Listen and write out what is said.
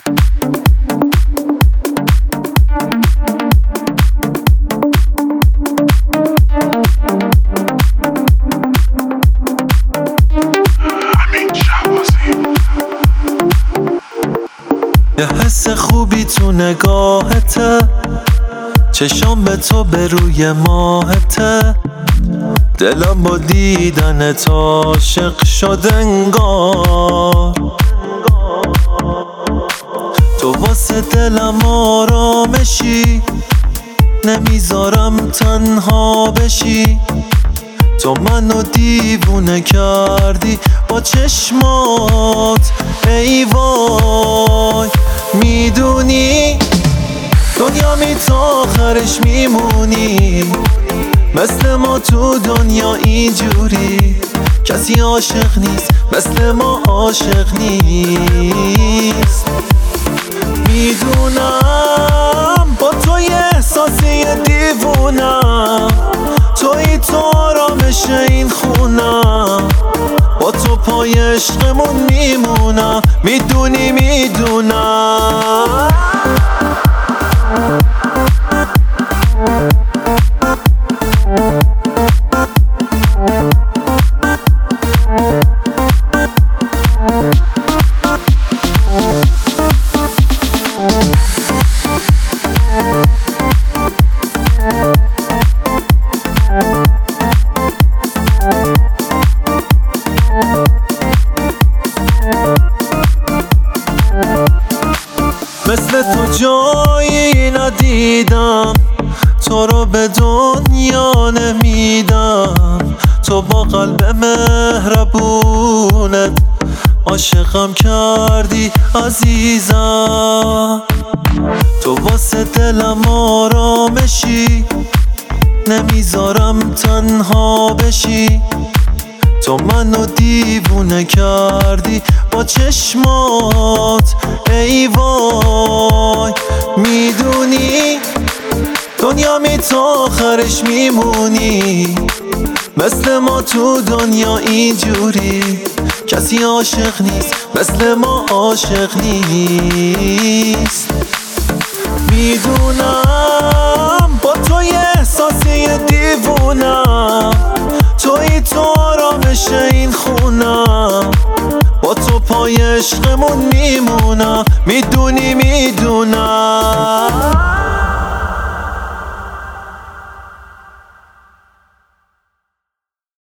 یه حس خوبی تو نگاهته، چشام به تو به روی ماهته، دلم با دیدن تو عاشق شد انگار. تو واسه دلم آرامشی، نمیذارم تنها بشی. تو منو دیوونه کردی با چشمات، ای وای. میدونی دنیا تا آخرش میمونی، مثل ما تو دنیا اینجوری کسی عاشق نیست، مثل ما عاشق نیست. میدونم با تو یه احساسی دیوونم، توی تو آرامش این خونم، با تو پای عشقمون میمونم. میدونی میدونم مثل تو جایی ندیدم، تو رو به دنیا نمیدم. تو با قلب مهربونت عاشقم کردی عزیزم. تو واسه دلم آرامشی، نمیذارم تنها بشی. تو منو دیوونه کردی با چشمات، ای وای. میدونی دنیا تا آخرش میمونی، مثل ما تو دنیا اینجوری کسی عاشق نیست، مثل ما عاشق نیست. میدونم با تو یه احساسی دیوونم، توی تو آرامش این خونم، با تو پای عشقمون میمونم. میدونی میدونم